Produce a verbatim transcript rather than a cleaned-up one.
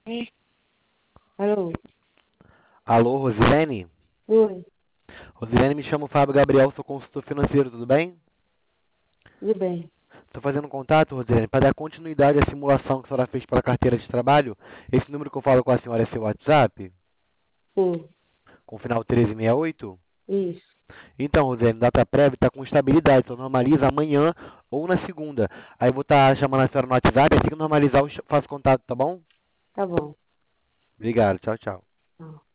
Alô? Alô, Rosilene? Oi, Rosilene, me chamo Fábio Gabriel, sou consultor financeiro, tudo bem? tudo bem? Estou fazendo um contato, Rosilene, para dar continuidade à simulação que a senhora fez pela carteira de trabalho. Esse número que eu falo com a senhora é seu WhatsApp, Oi, com o final treze sessenta e oito? isso. Então, Rosilene, data prévia está com estabilidade, só normaliza amanhã ou na segunda. Aí eu vou estar chamando a senhora no WhatsApp, assim que normalizar eu faço contato, tá bom? Tá bom. Obrigado, tchau, tchau. Tá.